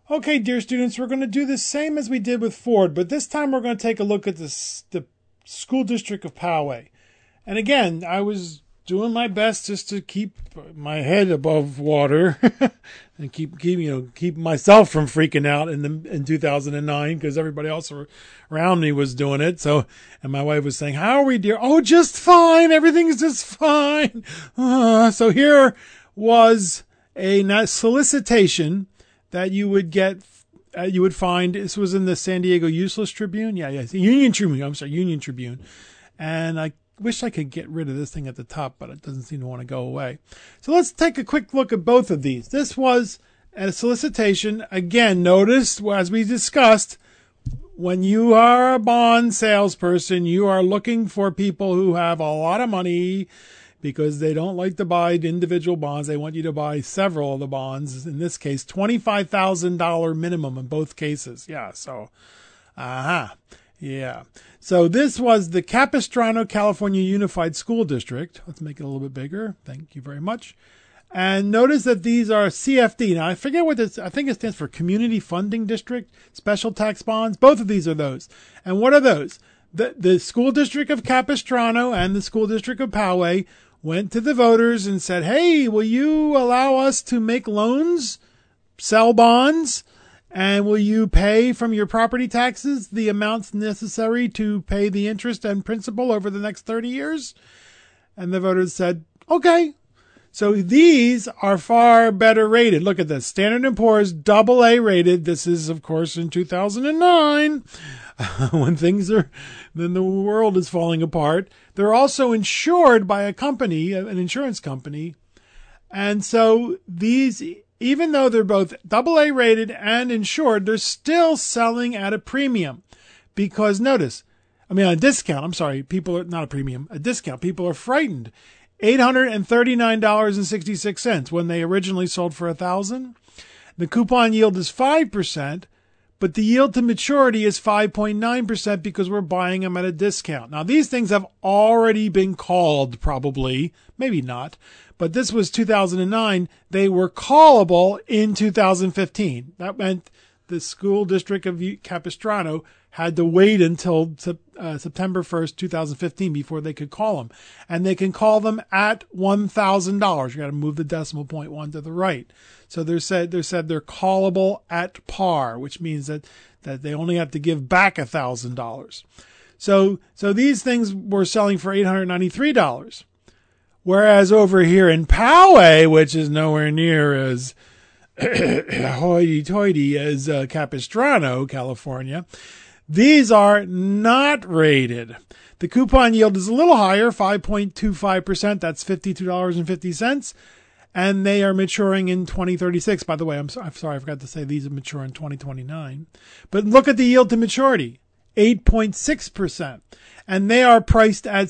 Okay, dear students, we're going to do the same as we did with Ford, but this time we're going to take a look at the school district of Poway. And again, I was doing my best just to keep my head above water and keep myself from freaking out in 2009 because everybody else around me was doing it. So, and my wife was saying, "How are we, dear?" "Oh, just fine. Everything's just fine." So here was a solicitation that you would get, you would find. This was in the San Diego Useless Tribune. Yeah, Union Tribune. I'm sorry, Union Tribune. And I wish I could get rid of this thing at the top, but it doesn't seem to want to go away. So let's take a quick look at both of these. This was a solicitation. Again, notice, as we discussed, when you are a bond salesperson, you are looking for people who have a lot of money, because they don't like to buy individual bonds. They want you to buy several of the bonds. In this case, $25,000 minimum in both cases. Yeah, so, yeah. So this was the Capistrano, California Unified School District. Let's make it a little bit bigger. Thank you very much. And notice that these are CFD. Now, I forget what this, I think it stands for Community Funding District, Special Tax Bonds. Both of these are those. And what are those? The School District of Capistrano and the School District of Poway went to the voters and said, "Hey, will you allow us to make loans, sell bonds, and will you pay from your property taxes the amounts necessary to pay the interest and principal over the next 30 years? And the voters said, "Okay." So these are far better rated. Look at this. Standard & Poor's AA rated. This is, of course, in 2009, when then the world is falling apart. They're also insured by a company, an insurance company. And so these, even though they're both AA rated and insured, they're still selling at a premium. Because notice, a discount. I'm sorry. People are not a premium, a discount. People are frightened. $839.66 when they originally sold for $1,000. The coupon yield is 5%, but the yield to maturity is 5.9% because we're buying them at a discount. Now, these things have already been called, probably, maybe not, but this was 2009. They were callable in 2015. That meant the school district of Capistrano had to wait until September 1st, 2015 before they could call them. And they can call them at $1,000. You got to move the decimal point one to the right. So they're said they're callable at par, which means that they only have to give back $1,000. So these things were selling for $893. Whereas over here in Poway, which is nowhere near as hoity-toity as Capistrano, California, these are not rated. The coupon yield is a little higher, 5.25%. That's $52.50. And they are maturing in 2036. By the way, I'm sorry, I forgot to say these are mature in 2029. But look at the yield to maturity, 8.6%. And they are priced at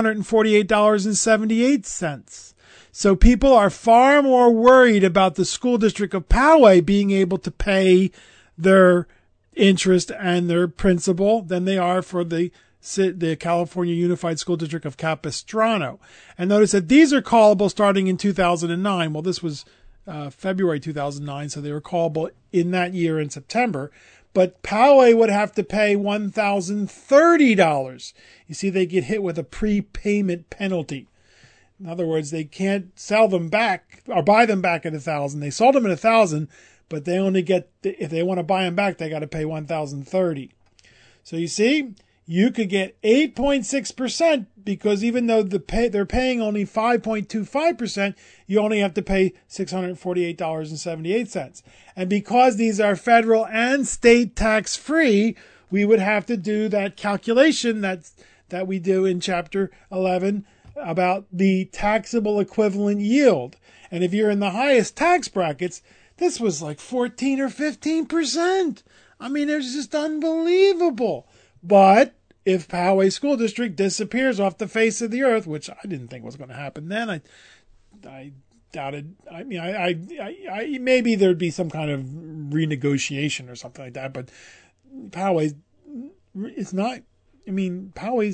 $648.78. So people are far more worried about the school district of Poway being able to pay their interest and their principal than they are for the California Unified School District of Capistrano. And notice that these are callable starting in 2009. Well, this was February 2009, so they were callable in that year in September. But Poway would have to pay $1,030. You see, they get hit with a prepayment penalty. In other words, they can't sell them back or buy them back at $1,000. They sold them at $1,000, but they only get, if they want to buy them back, they got to pay $1,030. So you see, you could get 8.6% because even though they're paying only 5.25%, you only have to pay $648.78. And because these are federal and state tax free, we would have to do that calculation that we do in Chapter 11 about the taxable equivalent yield. And if you're in the highest tax brackets, this was like 14 or 15%. It's just unbelievable. But if Poway School District disappears off the face of the earth, which I didn't think was going to happen then, I doubted. Maybe there'd be some kind of renegotiation or something like that. But Poway, it's not. Poway's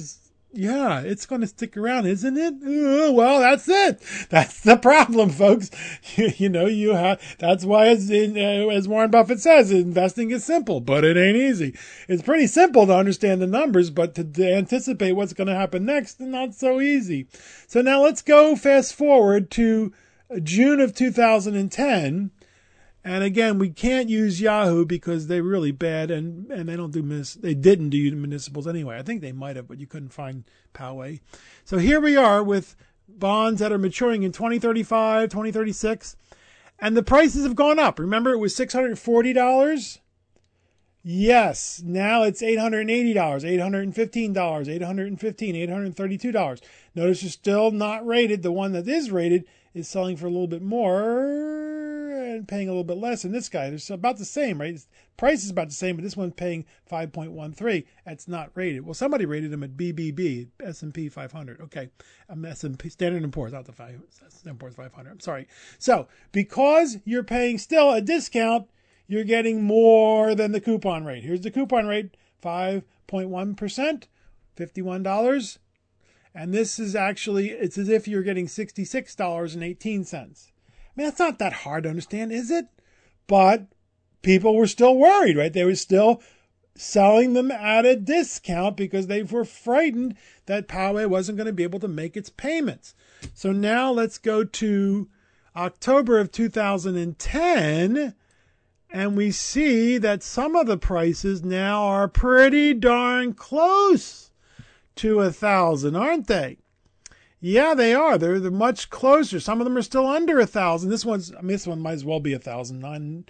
Yeah, it's going to stick around, isn't it? Well, that's it. That's the problem, folks. You have. That's why, as Warren Buffett says, investing is simple, but it ain't easy. It's pretty simple to understand the numbers, but to anticipate what's going to happen next is not so easy. So now let's go fast forward to June of 2010. And again, we can't use Yahoo because they're really bad, and they don't do they didn't do municipals anyway. I think they might have, but you couldn't find Poway. So here we are with bonds that are maturing in 2035, 2036, and the prices have gone up. Remember, it was $640. Yes, now it's $880, $815, $815, $832. Notice you're still not rated. The one that is rated is selling for a little bit more and paying a little bit less than this guy. It's about the same, right? Price is about the same, but this one's paying 5.13. That's not rated. Well, somebody rated them at BBB, S&P 500. Okay, S&P Standard & Poor's, not the Standard & Poor's 500. I'm sorry. So because you're paying still a discount, you're getting more than the coupon rate. Here's the coupon rate, 5.1%, $51. And this is actually, it's as if you're getting $66.18. I mean, that's not that hard to understand, is it? But people were still worried, right? They were still selling them at a discount because they were frightened that Poway wasn't going to be able to make its payments. So now let's go to October of 2010, and we see that some of the prices now are pretty darn close to 1,000, aren't they? Yeah, they are. They're much closer. Some of them are still under 1,000. This one might as well be 1,000,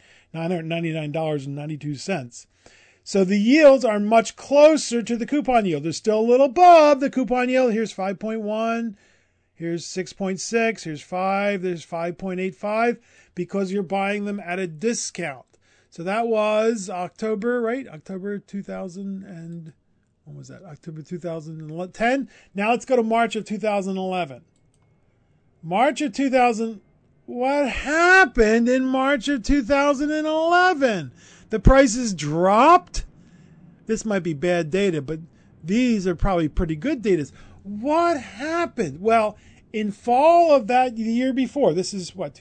$999.92. So the yields are much closer to the coupon yield. They're still a little above the coupon yield. Here's 5.1. Here's 6.6. Here's 5. There's 5.85 because you're buying them at a discount. So that was October, right? October 2000 and... When was that? October 2010. Now let's go to March of 2011. March of 2000. What happened in March of 2011? The prices dropped. This might be bad data, but these are probably pretty good data. What happened? Well, in fall of that the year before, this is what,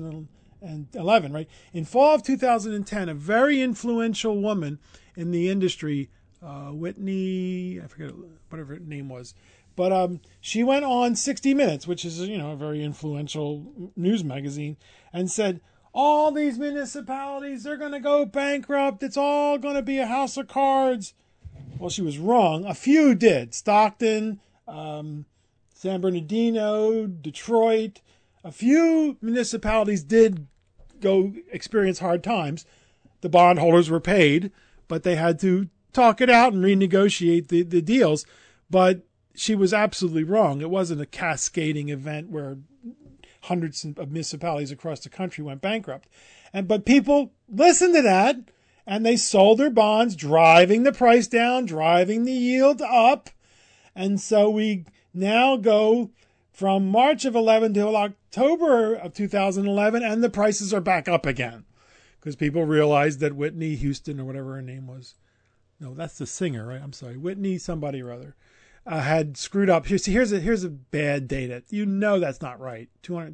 2011, right? In fall of 2010, a very influential woman in the industry, Whitney, I forget whatever her name was, but she went on 60 Minutes, which is a very influential news magazine, and said all these municipalities, they're going to go bankrupt. It's all going to be a house of cards. Well, she was wrong. A few did. Stockton, San Bernardino, Detroit. A few municipalities did go experience hard times. The bondholders were paid, but they had to talk it out and renegotiate the deals. But she was absolutely wrong. It wasn't a cascading event where hundreds of municipalities across the country went bankrupt. But people listened to that, and they sold their bonds, driving the price down, driving the yield up. And so we now go from March of 11 to October of 2011, and the prices are back up again because people realized that Whitney Houston, or whatever her name was, no, that's the singer, right? I'm sorry, Whitney somebody or other, had screwed up. Here's a bad data. That's not right.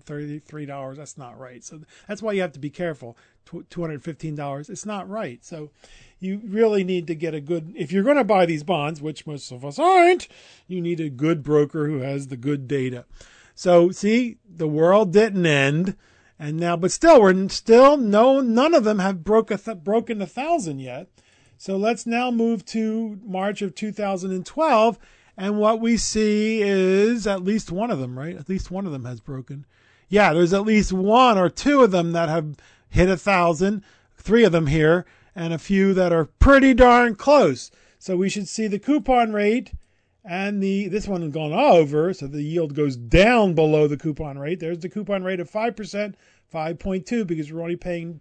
$233, that's not right. So that's why you have to be careful. $215, it's not right. So you really need to get a good, if you're going to buy these bonds, which most of us aren't, you need a good broker who has the good data. So see, the world didn't end, and now, but still, none of them have broken 1,000 yet. So let's now move to March of 2012. And what we see is at least one of them, right? At least one of them has broken. Yeah, there's at least one or two of them that have hit 1,000, 3 of them here, and a few that are pretty darn close. So we should see the coupon rate and this one has gone over, so the yield goes down below the coupon rate. There's the coupon rate of 5%, 5.2, because we're only paying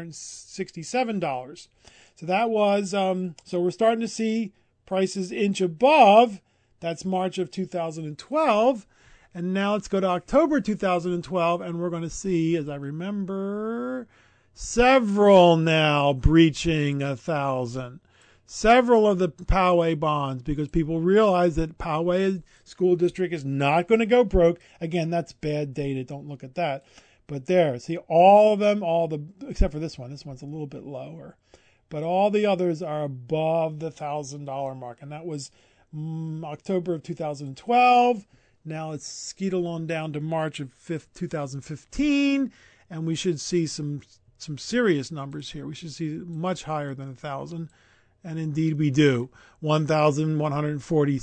$967. So that was, so we're starting to see prices inch above. That's March of 2012. And now let's go to October 2012, and we're going to see, as I remember, several now breaching 1,000. several of the Poway bonds because people realize that Poway School District is not going to go broke. Again, that's bad data. Don't look at that. But there, see all of them, except for this one. This one's a little bit lower. But all the others are above the $1,000 mark. And that was October of 2012. Now it's skied along down to March of 2015. And we should see some serious numbers here. We should see much higher than 1,000. And indeed we do. $1,145,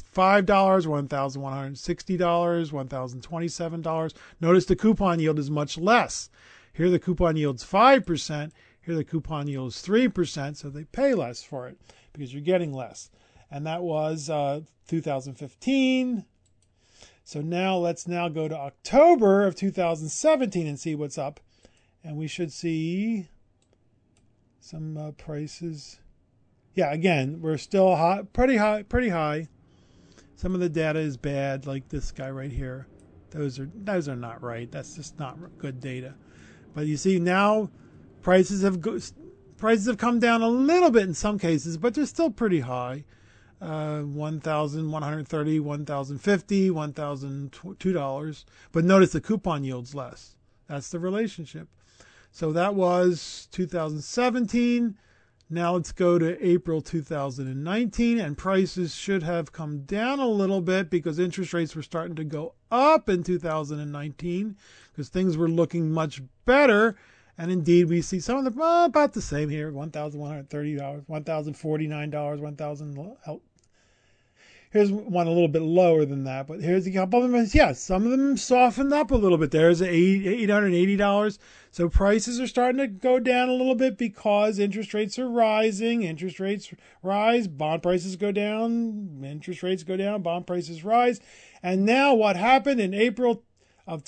$1,160, $1,027. Notice the coupon yield is much less. Here the coupon yield's 5%. Here the coupon yield is 3%, so they pay less for it because you're getting less. And that was 2015. So now let's go to October of 2017 and see what's up. And we should see some prices. Yeah, again, we're still high, pretty high. Some of the data is bad, like this guy right here. Those are not right. That's just not good data. But you see now prices have come down a little bit in some cases, but they're still pretty high. $1,130, $1,050, $1,002. But notice the coupon yield's less. That's the relationship. So that was 2017. Now let's go to April 2019, and prices should have come down a little bit because interest rates were starting to go up in 2019 because things were looking much better. And indeed, we see some of them about the same here, $1,130, $1,049, $1,000. Here's one a little bit lower than that, but here's a couple of them. Yes, some of them softened up a little bit. There's $880. So prices are starting to go down a little bit because interest rates are rising. Interest rates rise, bond prices go down, interest rates go down, bond prices rise. And now what happened in April of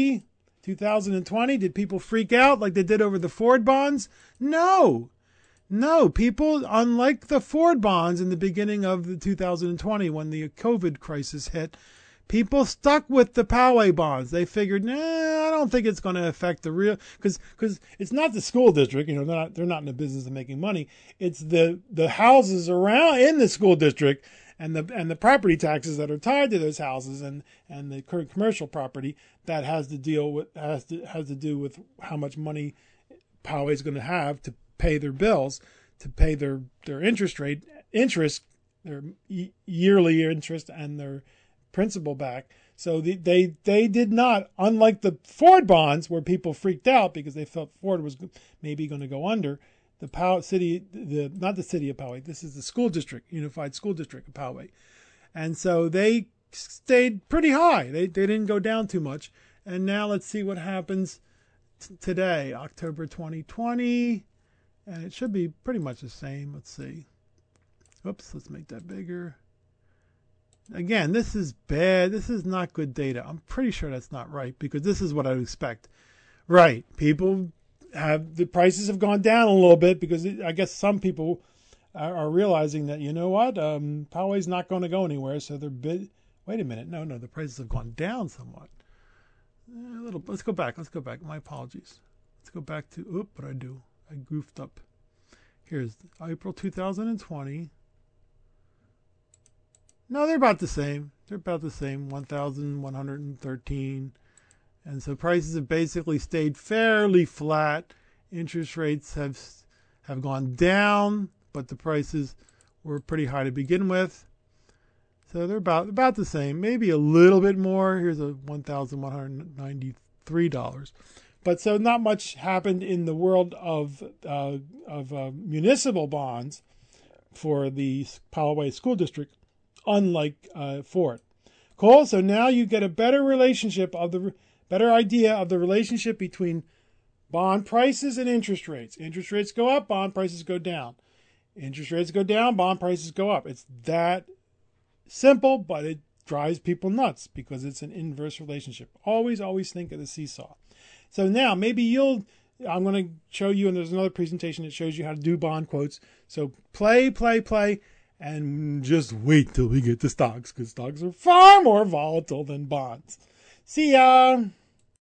2020? Did people freak out like they did over the Ford bonds? No, people, unlike the Ford bonds in the beginning of the 2020 when the COVID crisis hit, people stuck with the Poway bonds. They figured, I don't think it's going to affect the real, because it's not the school district. They're not in the business of making money. It's the houses around in the school district and the property taxes that are tied to those houses and the commercial property that has to do with how much money Poway is going to have to pay their bills, to pay their interest, their yearly interest and their principal back. So they did not, unlike the Ford bonds where people freaked out because they felt Ford was maybe going to go under, not the city of Poway, this is the school district, Unified School District of Poway. And so they stayed pretty high. They didn't go down too much. And now let's see what happens today, October 2020. And it should be pretty much the same. Let's see. Oops, let's make that bigger. Again, this is bad. This is not good data. I'm pretty sure that's not right because this is what I would expect. Right. The prices have gone down a little bit because I guess some people are realizing that, Poway's not going to go anywhere. So wait a minute. No, the prices have gone down somewhat. Let's go back. My apologies. Let's go back to, what did I do? I goofed up. Here's April 2020. No, they're about the same. 1,113. And so prices have basically stayed fairly flat. Interest rates have gone down, but the prices were pretty high to begin with. So they're about the same, maybe a little bit more. Here's a $1,193. But so not much happened in the world of municipal bonds for the Poway School District, unlike Ford. Cool. So now you get a better idea of the relationship between bond prices and interest rates. Interest rates go up, bond prices go down. Interest rates go down, bond prices go up. It's that simple, but it drives people nuts because it's an inverse relationship. Always think of the seesaw. So now maybe I'm going to show you, and there's another presentation that shows you how to do bond quotes. So play, and just wait till we get to stocks because stocks are far more volatile than bonds. See ya.